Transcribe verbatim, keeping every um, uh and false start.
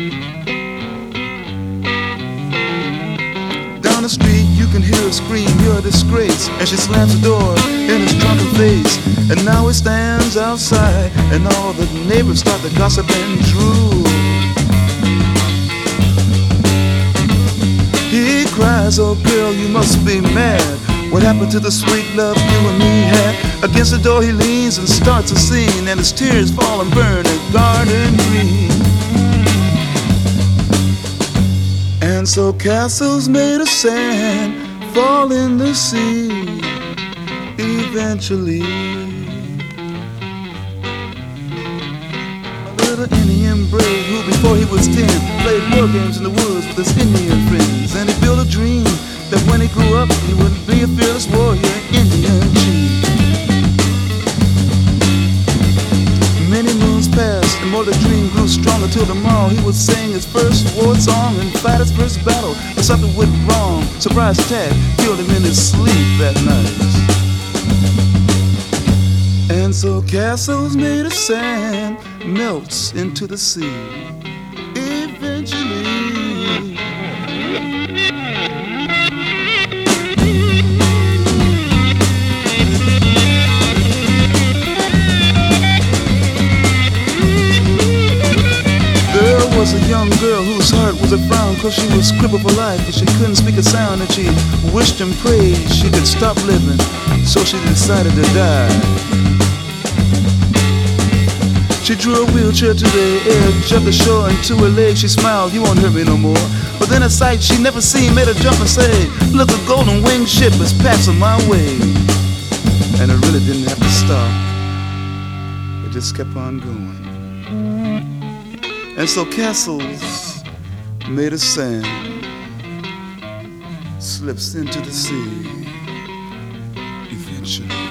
Down the street you can hear her scream, you're a disgrace. And she slams the door in his drunken face. And now he stands outside, and all the neighbors start to gossip and drool. He cries, oh girl, you must be mad. What happened to the sweet love you and me had? Against the door he leans and starts a scene, and his tears fall and burn a garden green. And so castles made of sand fall in the sea eventually. A little Indian brave who before he was ten played war games in the woods with his Indian friends. And he built a dream that when he grew up he would be a fearless warrior, Indian chief. Many moons passed and more the dream grew stronger till tomorrow he would sing his first war song and fight his first battle. But something went wrong. Surprise attack killed him in his sleep that night. And so castles made of sand melts into the sea eventually. There was a young girl whose heart was a frown, cause she was crippled for life and she couldn't speak a sound, and she wished and prayed she could stop living, so she decided to die. She drew a wheelchair to the edge of the shore, and to her leg she smiled, you won't hurt me no more. But then a sight she'd never seen made her jump and say, look, a golden winged ship is passing my way. And it really didn't have to stop, it just kept on going. And so castles made of sand slips into the sea eventually.